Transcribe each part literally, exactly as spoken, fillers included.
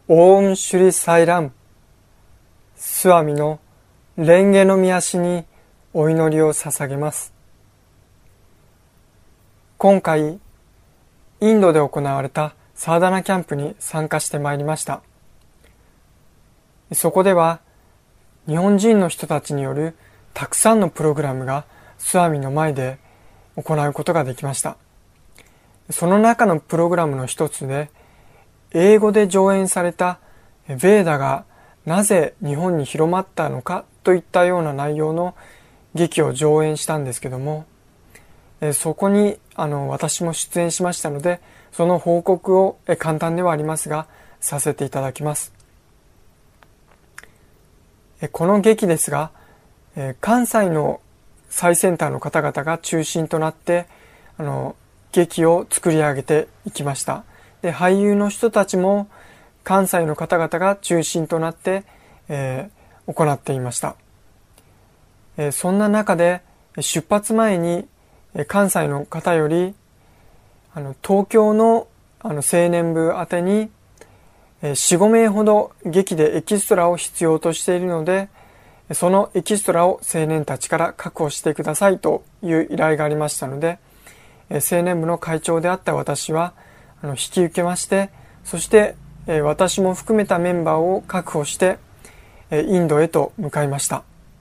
オームシュリサイラム、スワミの蓮華の御足にお祈りを捧げます。今回、インドで行われたサーダナキャンプに参加してまいりました。そこでは、日本人の人たちによるたくさんのプログラムがスワミの前で行うことができました。その中のプログラムの一つで、英語で上演されたヴェーダがなぜ日本に広まったのかといったような内容の劇を上演したんですけども、そこにあの私も出演しましたので、その報告を簡単ではありますがさせていただきます。この劇ですが、関西の最先端の方々が中心となってあの劇を作り上げていきました。で、俳優の人たちも関西の方々が中心となって、えー、行っていました。えー、そんな中で出発前に関西の方よりあの東京のあの青年部宛てによん、ごめいほど劇でエキストラを必要としているので、そのエキストラを青年たちから確保してくださいという依頼がありましたので、青年部の会長であった私はあの引き受けまして、そして私も含めたメンバーを確保してインドへと向かいました。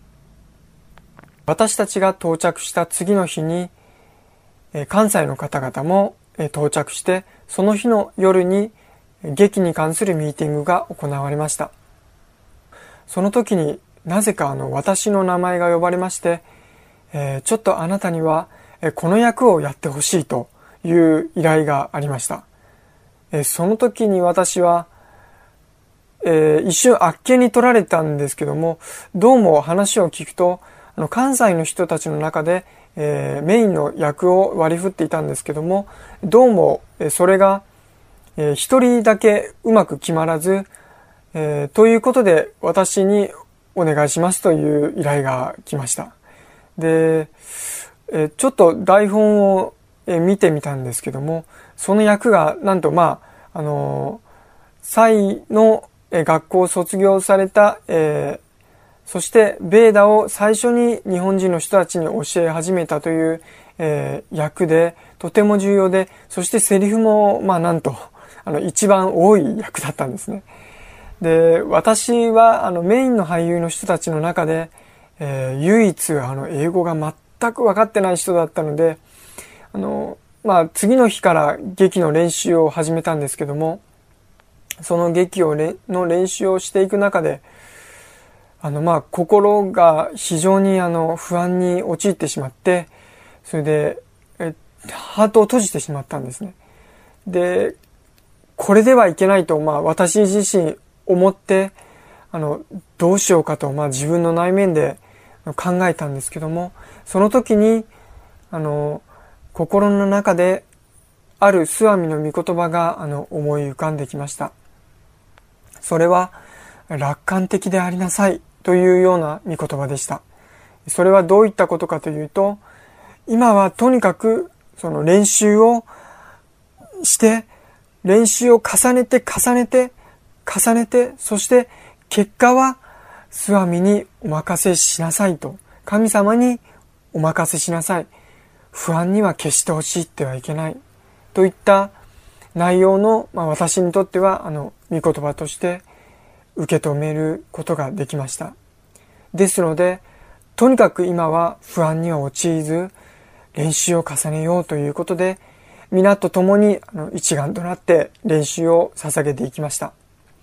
私たちが到着した次の日に関西の方々も到着して、その日の夜に劇に関するミーティングが行われました。その時になぜかあの私の名前が呼ばれまして、えー、ちょっとあなたにはこの役をやってほしいという依頼がありました。えー、その時に私は、えー、一瞬あっけに取られたんですけども、どうも話を聞くとあの関西の人たちの中で、えー、メインの役を割り振っていたんですけども、どうもそれがえー、一人だけうまく決まらず、えー、ということで私にお願いしますという依頼が来ました。で、えー、ちょっと台本を、えー、見てみたんですけども、その役がなんとまあ、あのー、サイの、えー、学校を卒業された、えー、そしてベーダを最初に日本人の人たちに教え始めたという、えー、役でとても重要で、そしてセリフもまあなんとあの一番多い役だったんですね。で、私はあのメインの俳優の人たちの中で、えー、唯一あの英語が全く分かってない人だったので、あのまあ次の日から劇の練習を始めたんですけども、その劇をれの練習をしていく中で、あのまあ心が非常にあの不安に陥ってしまって、それでえハートを閉じてしまったんですね。で、これではいけないと、まあ私自身思って、あの、どうしようかと、まあ自分の内面で考えたんですけども、その時に、あの、心の中であるスワミの御言葉が、あの、思い浮かんできました。それは、楽観的でありなさいというような御言葉でした。それはどういったことかというと、今はとにかく、その練習をして、練習を重ねて重ねて重ねて、そして結果はスワミにお任せしなさいと、神様にお任せしなさい、不安には決して陥ってはいけないといった内容の、まあ、私にとってはあの御言葉として受け止めることができました。ですので、とにかく今は不安には陥ず練習を重ねようということで、皆と共に一丸となって練習を捧げていきました。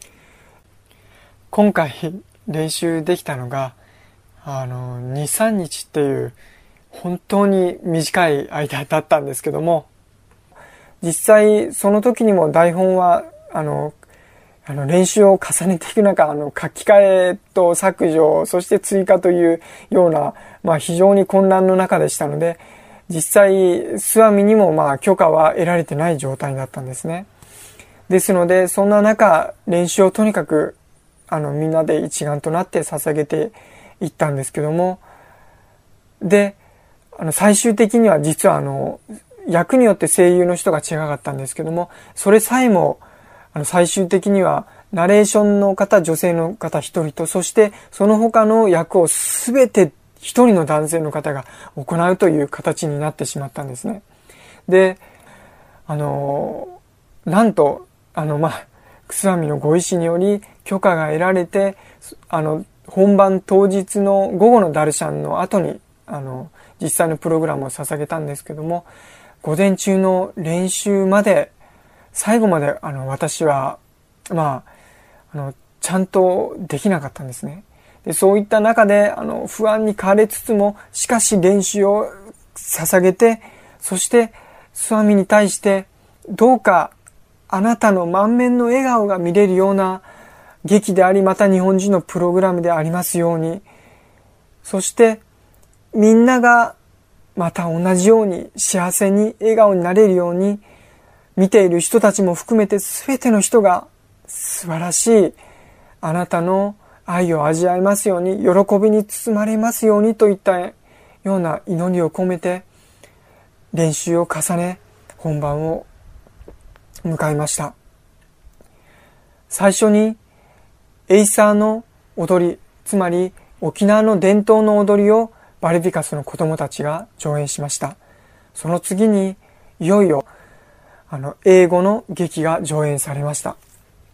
今回練習できたのがあのに、さんにちっていう本当に短い間だったんですけども、実際その時にも台本はあのあの練習を重ねていく中、あの書き換えと削除、そして追加というような、まあ、非常に混乱の中でしたので、実際スワミにもまあ許可は得られてない状態だったんですね。ですので、そんな中練習をとにかくあのみんなで一丸となって捧げていったんですけども、であの最終的には実はあの役によって声優の人が違かったんですけども、それさえもあの最終的にはナレーションの方、女性の方一人と、そしてその他の役をすべて一人の男性の方が行うという形になってしまったんですね。で、あの、なんと、あの、まあ、クスワミのご意志により許可が得られて、あの、本番当日の午後のダルシャンの後に、あの、実際のプログラムを捧げたんですけども、午前中の練習まで、最後まで、あの、私は、まあ、あの、ちゃんとできなかったんですね。で、そういった中で、あの、不安に駆られつつも、しかし練習を捧げて、そして、スワミに対して、どうか、あなたの満面の笑顔が見れるような劇であり、また日本人のプログラムでありますように、そしてみんながまた同じように幸せに笑顔になれるように、見ている人たちも含めて全ての人が素晴らしいあなたの愛を味わいますように、喜びに包まれますようにといったような祈りを込めて練習を重ね、本番を迎えました。最初にエイサーの踊り、つまり沖縄の伝統の踊りをバルビカスの子供たちが上演しました。その次にいよいよあの英語の劇が上演されました。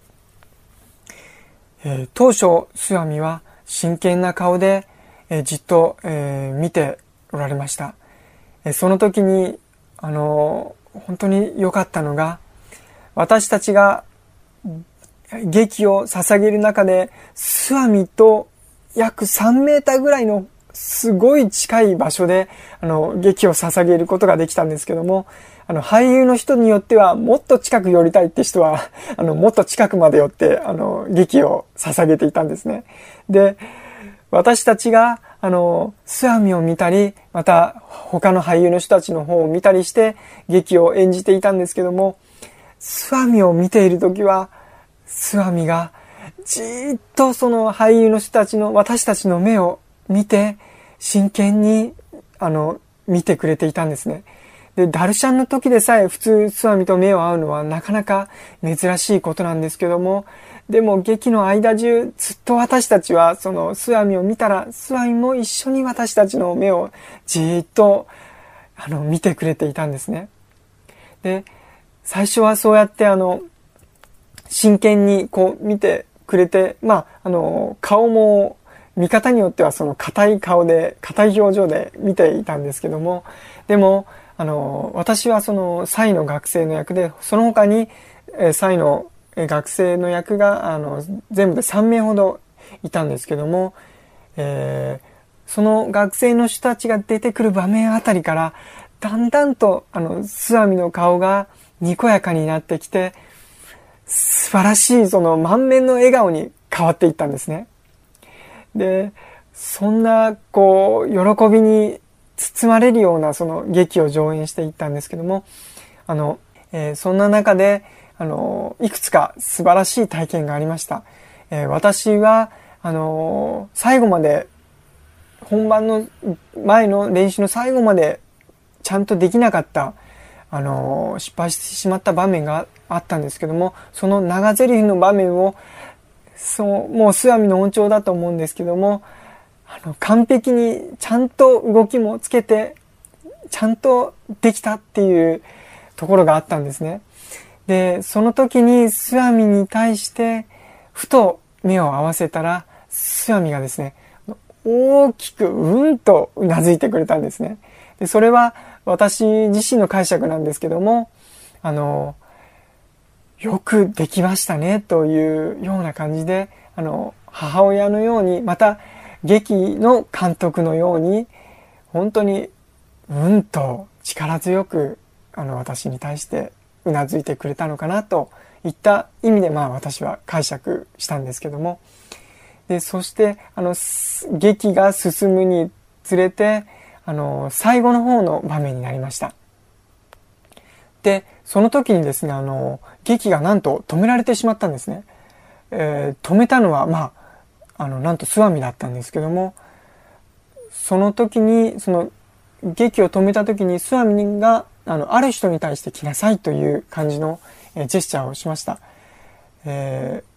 えー、当初スワミは真剣な顔で、えー、じっと、えー、見ておられました。えー、その時にあのー、本当に良かったのが、私たちが劇を捧げる中で、スワミと約さんメーターぐらいのすごい近い場所で、あの、劇を捧げることができたんですけども、あの、俳優の人によっては、もっと近く寄りたいって人は、あの、もっと近くまで寄って、あの、劇を捧げていたんですね。で、私たちが、あの、スワミを見たり、また、他の俳優の人たちの方を見たりして、劇を演じていたんですけども、スワミを見ているときは、スワミがじーっとその俳優の人たちの、私たちの目を見て、真剣に、あの、見てくれていたんですね。で、ダルシャンの時でさえ普通スワミと目を合うのはなかなか珍しいことなんですけども、でも劇の間中ずっと私たちはそのスワミを見たら、スワミも一緒に私たちの目をじーっと、あの、見てくれていたんですね。で、最初はそうやってあの、真剣にこう見てくれて、まあ、あの、顔も見方によってはその硬い顔で、硬い表情で見ていたんですけども、でも、あの、私はその、サイの学生の役で、その他に、えサイの学生の役が、あの、全部でさんめいほどいたんですけども、えー、その学生の人たちが出てくる場面あたりから、だんだんと、あの、スワミの顔がにこやかになってきて、素晴らしいその満面の笑顔に変わっていったんですね。で、そんなこう喜びに包まれるようなその劇を上演していったんですけども、あの、えー、そんな中であのいくつか素晴らしい体験がありました。えー、私はあの最後まで本番の前の練習の最後までちゃんとできなかったあの失敗してしまった場面があったんですけども、その長ゼリフの場面をそうもうスワミの音調だと思うんですけども、あの完璧にちゃんと動きもつけてちゃんとできたっていうところがあったんですね。で、その時にスワミに対してふと目を合わせたら、スワミがですね、大きくうんとうなずいてくれたんですね。で、それは私自身の解釈なんですけども、あのよくできましたねというような感じで、あの母親のように、また劇の監督のように、本当にうんと力強くあの私に対してうなずいてくれたのかなといった意味で、まあ私は解釈したんですけども、でそしてあの劇が進むにつれて、あの最後の方の場面になりました。でその時にですね、あの劇がなんと止められてしまったんですね。えー、止めたのはまああのなんとスワミだったんですけども、その時にその劇を止めた時にスワミがあのある人に対して来なさいという感じの、えー、ジェスチャーをしました。えー、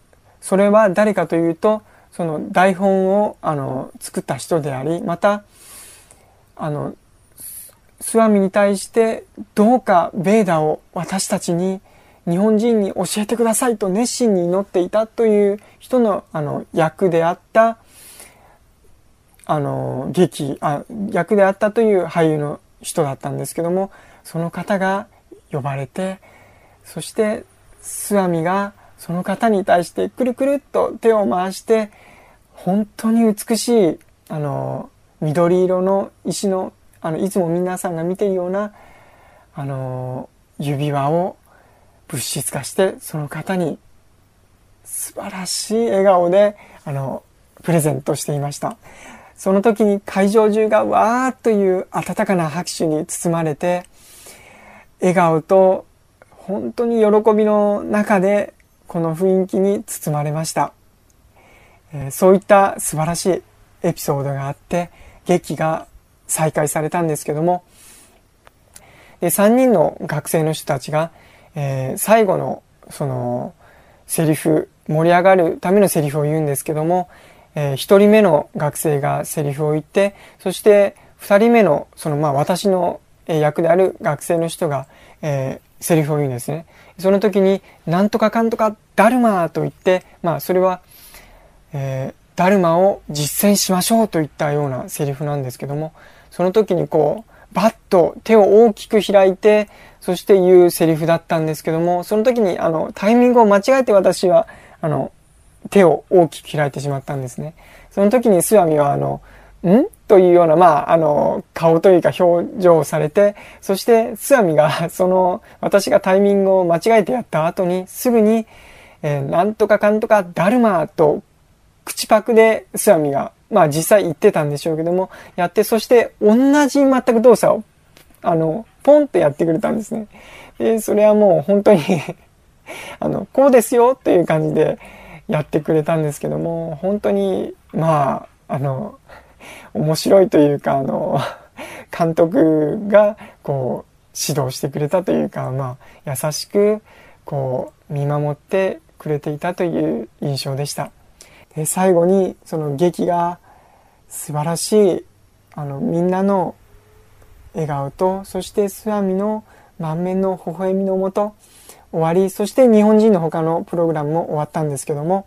それは誰かというと、その台本をあの作った人であり、またあのスワミに対してどうかベーダを私たちに日本人に教えてくださいと熱心に祈っていたという人のあの役であったあの劇あ役であったという俳優の人だったんですけども、その方が呼ばれて、そしてスワミがその方に対してくるくるっと手を回して、本当に美しいあの緑色の石のあのいつも皆さんが見ているようなあの指輪を物質化して、その方に素晴らしい笑顔であのプレゼントしていました。その時に会場中がわーっという温かな拍手に包まれて、笑顔と本当に喜びの中でこの雰囲気に包まれました。えー、そういった素晴らしいエピソードがあって、劇が再開されたんですけども、でさんにんの学生の人たちが、えー、最後のそのセリフ、盛り上がるためのセリフを言うんですけども、えー、ひとりめの学生がセリフを言って、そしてふたりめのそのまあ私の役である学生の人が、えー、セリフを言うんですね。その時になんとかかんとかダルマと言って、まあそれは、えー、ダルマを実践しましょうといったようなセリフなんですけども、その時にこうバッと手を大きく開いて、そして言うセリフだったんですけども、その時にあのタイミングを間違えて私はあの手を大きく開いてしまったんですね。その時にスワミはあのんというような、まあ、あの、顔というか表情をされて、そしてスワミがその私がタイミングを間違えてやった後にすぐに、えー、なんとかかんとかダルマと口パクでスワミが、まあ実際言ってたんでしょうけども、やって、そして同じ全く動作を、あの、ポンとやってくれたんですね。で、それはもう本当にあの、こうですよっていう感じでやってくれたんですけども、本当に、まあ、あの、面白いというか、あの、監督が、こう、指導してくれたというか、まあ、優しく、こう、見守ってくれていたという印象でした。で、最後に、その劇が素晴らしい、あの、みんなの笑顔と、そしてスワミの満面の微笑みのもと、終わり、そして日本人の他のプログラムも終わったんですけども、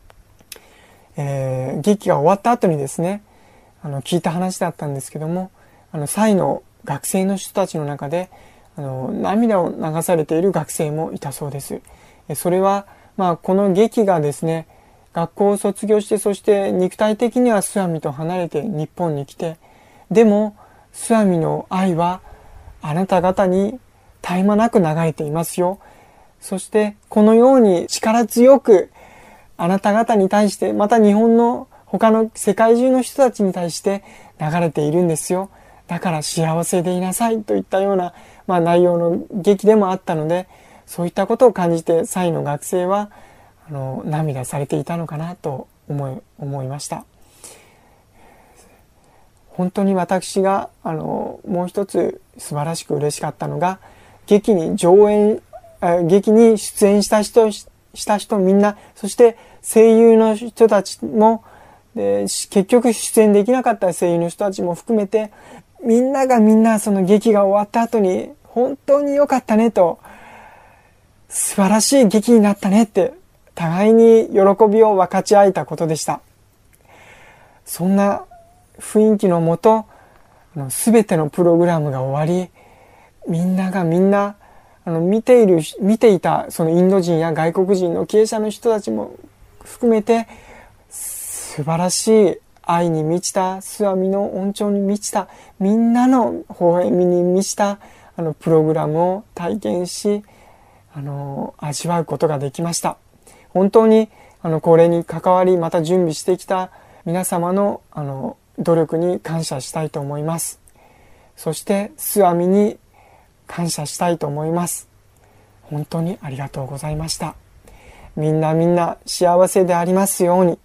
えー、劇が終わった後にですね、あの、聞いた話だったんですけども、あの、サイの学生の人たちの中で、あの、涙を流されている学生もいたそうです。それは、まあ、この劇がですね、学校を卒業して、そして肉体的にはスワミと離れて日本に来て、でも、スワミの愛はあなた方に絶え間なく流れていますよ。そして、このように力強くあなた方に対して、また日本の他の世界中の人たちに対して流れているんですよ。だから幸せでいなさいといったような、まあ、内容の劇でもあったので、そういったことを感じてサイの学生はあの涙されていたのかなと思い、思いました。本当に私があのもう一つ素晴らしく嬉しかったのが、劇に上演、劇に出演した人、した人みんな、そして声優の人たちも、で結局出演できなかった声優の人たちも含めて、みんながみんなその劇が終わった後に本当に良かったねと、素晴らしい劇になったねって互いに喜びを分かち合えたことでした。そんな雰囲気のもと、すべてのプログラムが終わり、みんながみんなあの見ている見ていたそのインド人や外国人の経営者の人たちも含めて、素晴らしい愛に満ちた、スワミの恩寵に満ちた、みんなの微笑みに満ちたあのプログラムを体験し、あの味わうことができました。本当にあのこれに関わり、また準備してきた皆様のあの努力に感謝したいと思います。そしてスワミに感謝したいと思います。本当にありがとうございました。みんなみんな幸せでありますように。